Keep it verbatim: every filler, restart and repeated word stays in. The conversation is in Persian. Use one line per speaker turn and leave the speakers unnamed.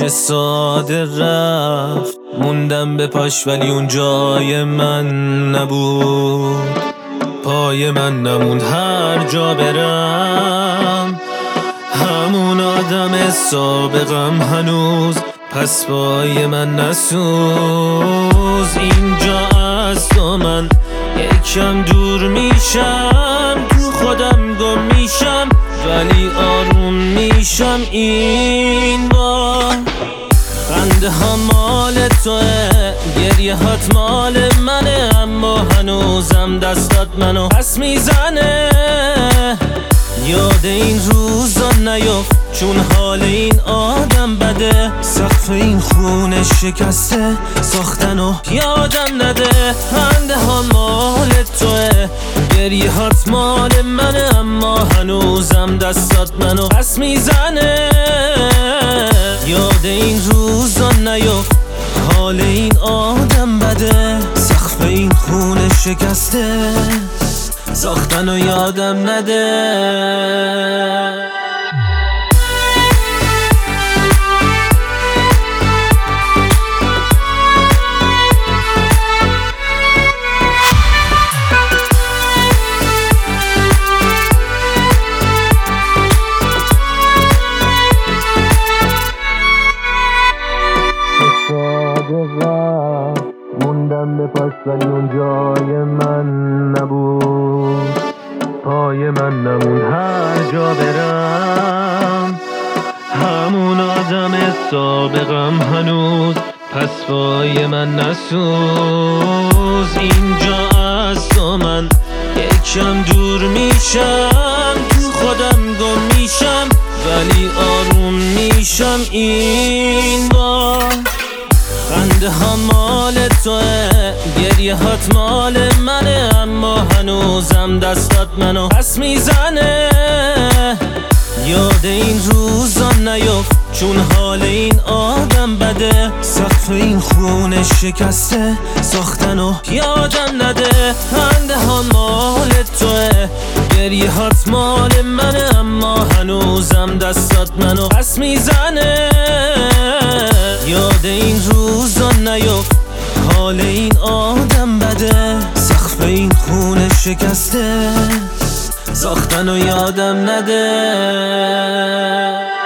چه ساده رفت، موندم به پاش ولی اون جای من نبود. پای من نموند هر جا برم، همون آدم سابقم هنوز پس پای من نسوز. اینجا از تو من یکم دور میشم، تو خودم گم میشم ولی آروم میشم. این بار خنده ها مال توه، گریه هات مال منه، اما هنوزم دستات منو پس میزنه. یاد این روزا نیفت چون حال این آدم بده، سقف این خونه شکسته ساختن و یادم نده. خنده ها مال توه، گریه هات مال منه، اما هنوزم دستات منو پس میزنه. یاد این روزا نیفت حال این آدم بده، سقف این خونه شکسته ساختن و یادم نده. موندم به پاش ولی اون جای من نبود. پای من نمون هر جا برم، همون آدم سابقم هنوز پس پای من نسوز. اینجا از تو من یکم دور میشم، تو خودم گم میشم ولی آروم میشم. این بار خنده ها مال توه، گریه هات مال منه، اما هنوزم دستات منو پس میزنه. یاد این روزا نیفت چون حال این آدم بده، سقف این خونه شکسته ساختن و یادم نده. خنده ها مال توه، گریه هات مال منه، اما هنوزم دستات منو پس میزنه. یاد این روزا نیفت حال این آدم بده، سقف این خونه شکسته ساختن و یادم نده.